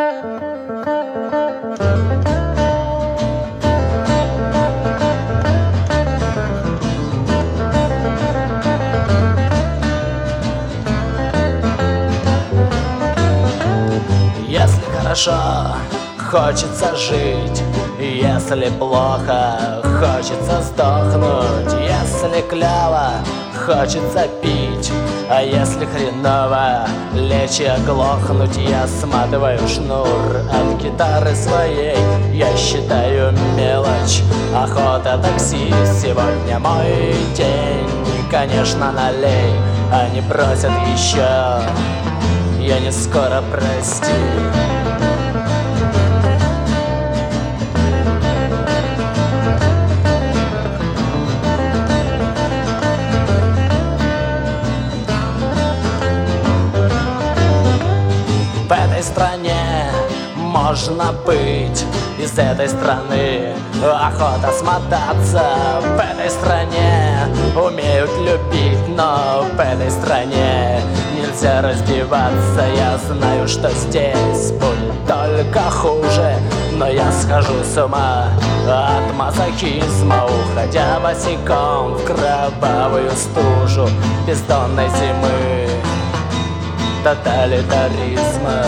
Если хорошо, хочется жить. Если плохо, хочется сдохнуть. Если клево, хочется пить. А если хреново, лечь и оглохнуть. Я сматываю шнур от гитары своей. Я считаю мелочь, охота таксист. Сегодня мой день, конечно, налей. Они просят еще, я не скоро, прости. В этой стране можно быть, из этой страны охота смотаться. В этой стране умеют любить, но в этой стране нельзя раздеваться. Я знаю, что здесь будет только хуже, но я схожу с ума от мазохизма, уходя босиком в кровавую стужу бездонной зимы тоталитаризма.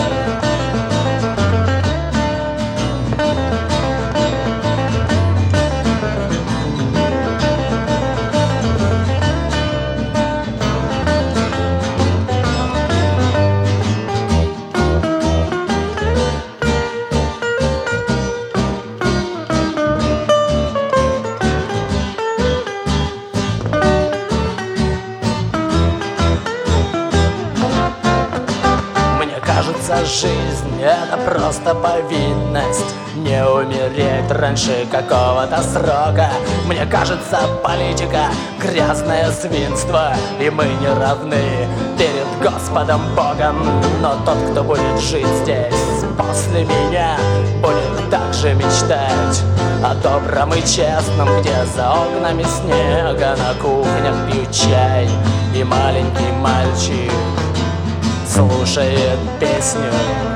Кажется, жизнь — это просто повинность. Не умереть раньше какого-то срока. Мне кажется, политика — грязное свинство, и мы не равны перед Господом Богом. Но тот, кто будет жить здесь после меня, будет также мечтать о добром и честном, где за окнами снега на кухнях пьют чай, и маленький мальчик слушает песню